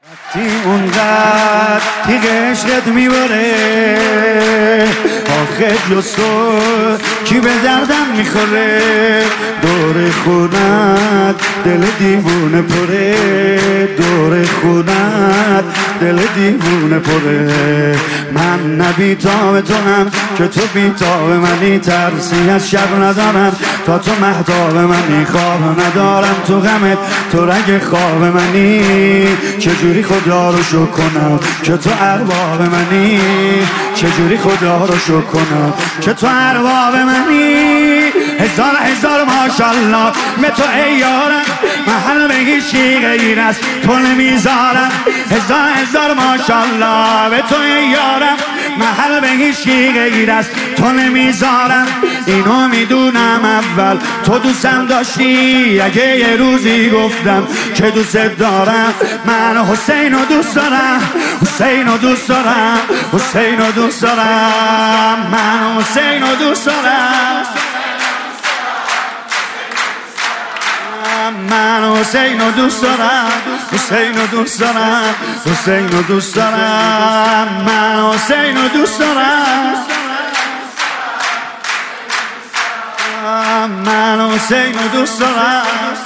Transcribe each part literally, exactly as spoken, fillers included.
تی اونقدر تیغ عشقت میبره آخه جز تو کی به دردم میخوره دور خونت دل دیوونه پره دور خونت دل دیوونه پره من نبیتاب تو هم که تو بیتاب منی ترسی از شب ندارم تا تو مهتاب منی خواب ندارم تو غمت تو رگ خواب منی چجوری خدا رو شکر کنم که تو ارباب منی چجوری خدا رو شکر کنم که تو ارباب منی هزار هزار ماشالله به تو ای یارم محل به هیچی غیر از تو نمیذارم هزار هزار ماشالله به تو ای یارم محل به هیچی غیر از تو نمیذارم اینو میدونم اول تو دوستم داشتی اگه یه روزی گفتم که دوست دارم من حسین رو دوست دارم حسین رو دوست دارم حسین رو دوست دارم من حسین رو دوست دارم من حسین رو دوست دارم حسین رو دوست دارم حسین رو دوست دارم من حسین رو دوست دارم من حسین رو دوست دارم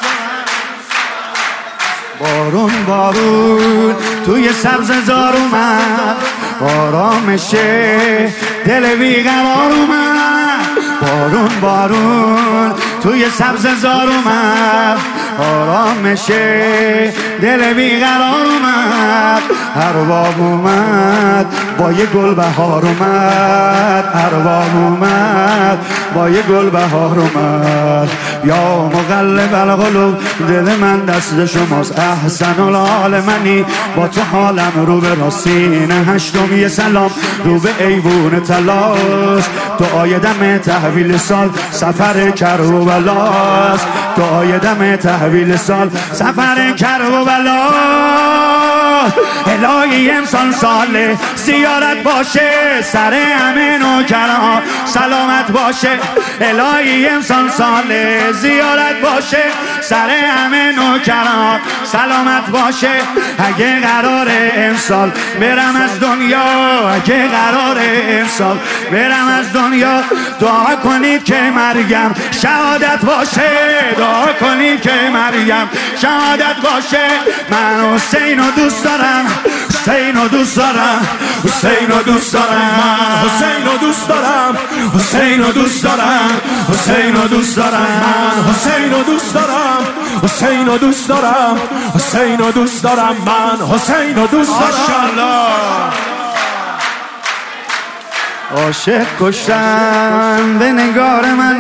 بارون بارون توی سبززار اومد آرامش دل بیقرار اومد بارون بارون توی سبززار اومد آرامش دل بیقرار اومد ارباب اومد با یه گل بهار اومد ارباب اومد با یه گل بهار اومد یا مقلب القلوب دل من دست شماست احسن الحال منی با تو حالم رو به راستینه هشتم یه سلام رو به ایوون تلاست دعای دم تحویل سال سفر کربلاست دعای دم تحویل سال سفر کربلاست الهی امسال ساله زیارت باشه سر همه نوکران سلامت باشه الهی امسال ساله زیارت باشه سر همه نوکران سلامت باشه اگه قرار امسال برم از دنیا اگه قرار امسال برم از دنیا دعا کنید که مرگم شهادت باشه دعا کنید که مرگم شهادت باشه من حسین رو دوست دارم حسین رو دوست دارم حسین رو دوست دارم حسین رو دوست دارم حسین رو دوست دارم حسین رو دوست دارم حسین رو دوست دارم حسین رو دوست دارم حسین رو دوست دارم من حسین رو دوست دارم عاشق کشتن به نگار من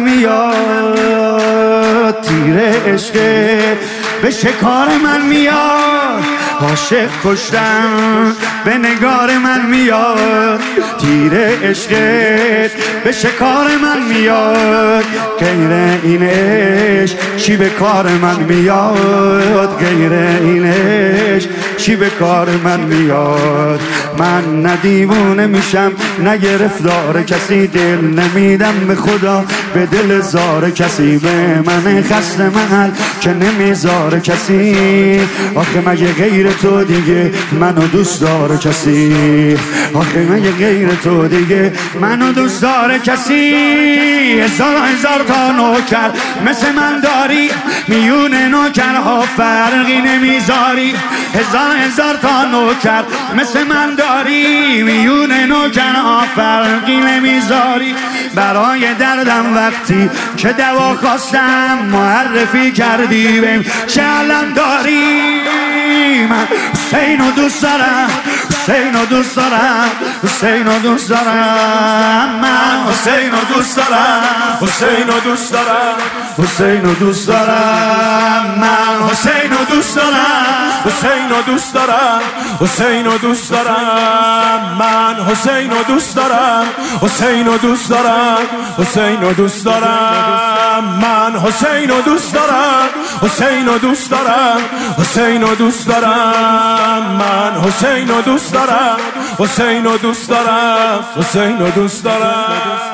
میاد تیر عشق به شکار من میاد عاشق کشتن به نگار من میاد تیر عشقت به شکار من میاد غیر این عشق چی به کار من میاد غیر این عشق چی به کار من میاد من نه دیوونه میشم نه گرفتار کسی دل نمیدم به خدا به دل زار کسی به من خسته محل که نمیذاره کسی آخه مگه غیر تو دیگه منو دوست داره کسی آخه مگه غیر تو دیگه منو دوست داره کسی هزار هزار تا نوکر مثل من داری میون نوکرها فرقی نمیذاری هزار هزار تا نوکر مثل من داری میون نوکرها فرقی نمیذاری برای دردم وقتی که دوا خواستم معرفی کردی بهم چه علم داری من حسین رو دوست دارم حسین رو دوست دارم حسین رو دوست دارم من حسین رو دوست دارم حسین رو دوست دارم حسین رو دوست دارم من حسین رو دوست دارم حسین رو دوست دارم حسین رو دوست دارم من حسین رو دوست دارم حسین رو دوست دارم حسین رو دوست دارم من حسین رو دوست دارم حسین رو دوست دارم حسین رو دوست دارم من حسین رو دوست دارم حسین رو دوست دارم حسین رو دوست دارم